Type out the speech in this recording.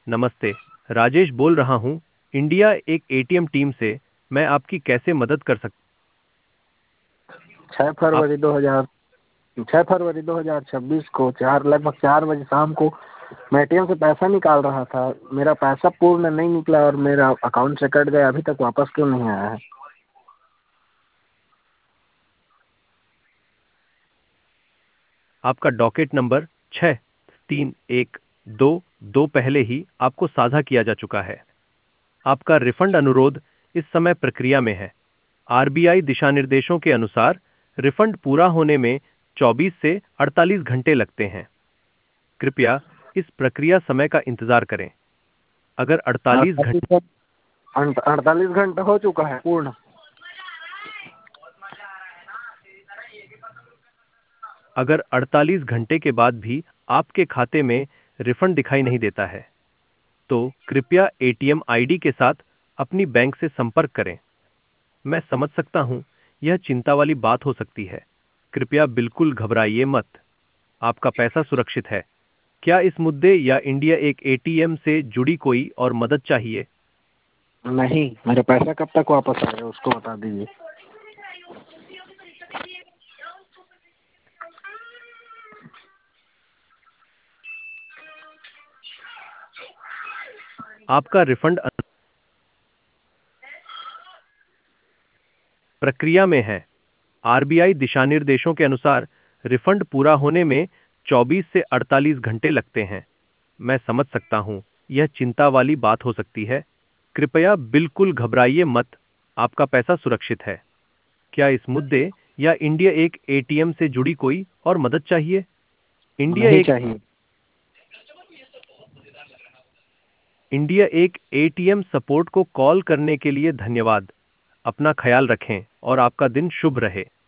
नमस्ते, राजेश बोल रहा हूँ, इंडिया एक एटीएम टीम से। मैं आपकी कैसे मदद कर सकता? छः आप फरवरी दो हजार 6 फरवरी 2026 को लगभग 4 बजे शाम को मैं एटीएम से पैसा निकाल रहा था। मेरा पैसा पूर्ण नहीं निकला और मेरा अकाउंट से कट गया, अभी तक वापस क्यों नहीं आया है? आपका डॉकेट नंबर 6312 पहले ही आपको साझा किया जा चुका है। आपका रिफंड अनुरोध इस समय प्रक्रिया में है। आरबीआई दिशा निर्देशों के अनुसार रिफंड पूरा होने में 24 से 48 घंटे लगते हैं। कृपया इस प्रक्रिया समय का इंतजार करें। अगर 48 घंटे 48 घंटे हो चुका है पूर्ण। अगर 48 घंटे के बाद भी आपके खाते में रिफंड दिखाई नहीं देता है, तो कृपया एटीएम आईडी के साथ अपनी बैंक से संपर्क करें। मैं समझ सकता हूं, यह चिंता वाली बात हो सकती है। कृपया बिल्कुल घबराइए मत। आपका पैसा सुरक्षित है। क्या इस मुद्दे या इंडिया एक एटीएम से जुड़ी कोई और मदद चाहिए? नहीं, मेरा पैसा कब तक वापस आएगा उसको बता दीजिए। आपका रिफंड प्रक्रिया में है। आरबीआई दिशानिर्देशों के अनुसार रिफंड पूरा होने में 24 से 48 घंटे लगते हैं। मैं समझ सकता हूं, यह चिंता वाली बात हो सकती है। कृपया बिल्कुल घबराइए मत। आपका पैसा सुरक्षित है। क्या इस मुद्दे या इंडिया एक एटीएम से जुड़ी कोई और मदद चाहिए? इंडिया नहीं एक चाहिए। इंडिया एक एटीएम सपोर्ट को कॉल करने के लिए धन्यवाद। अपना ख्याल रखें और आपका दिन शुभ रहे।